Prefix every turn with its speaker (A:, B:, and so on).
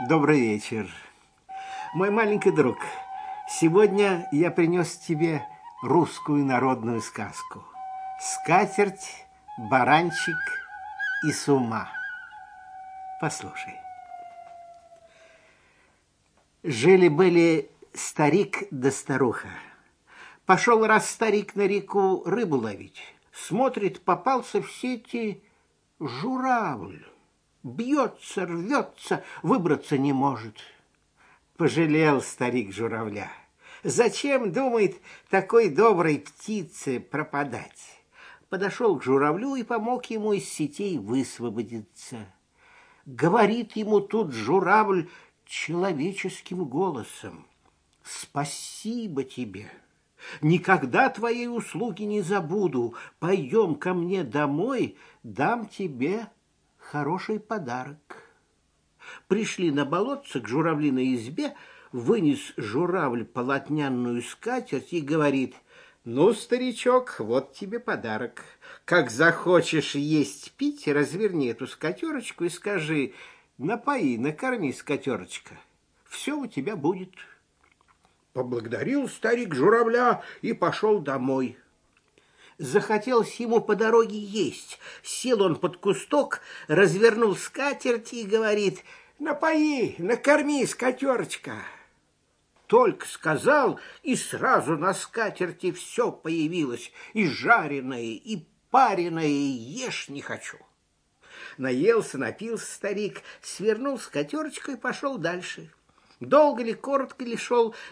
A: Добрый вечер. Мой маленький друг, сегодня я принес тебе русскую народную сказку. «Скатерть, баранчик и сума». Послушай. Жили-были старик да старуха. Пошел раз старик на реку рыбу ловить. Смотрит, попался в сети журавль. Бьется, рвется, выбраться не может. Пожалел старик журавля. Зачем, думает, такой доброй птице пропадать? Подошел к журавлю и помог ему из сетей высвободиться. Говорит ему тут журавль человеческим голосом: «Спасибо тебе! Никогда твоей услуги не забуду. Пойдем ко мне домой, дам тебе хороший подарок». Пришли на болотце к журавлиной избе, вынес журавль полотняную скатерть и говорит: «Ну, старичок, вот тебе подарок. Как захочешь есть, пить, разверни эту скатерочку и скажи: напои, накорми, скатерочка, все у тебя будет». Поблагодарил старик журавля и пошел домой. Захотелось ему по дороге есть. Сел он под кусток, развернул скатерть и говорит: «Напои, накорми, скатерочка». Только сказал, и сразу на скатерти все появилось, и жареное, и пареное, и ешь не хочу. Наелся, напился старик, свернул скатерочку и пошел дальше. Долго ли, коротко ли шел,